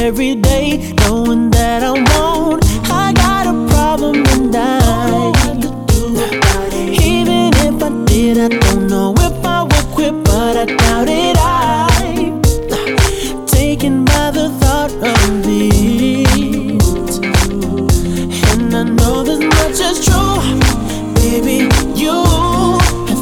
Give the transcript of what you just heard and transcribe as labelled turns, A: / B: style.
A: every day, knowing that I won't. I got a problem and even if I did, I don't know if I would quit, but I doubt it.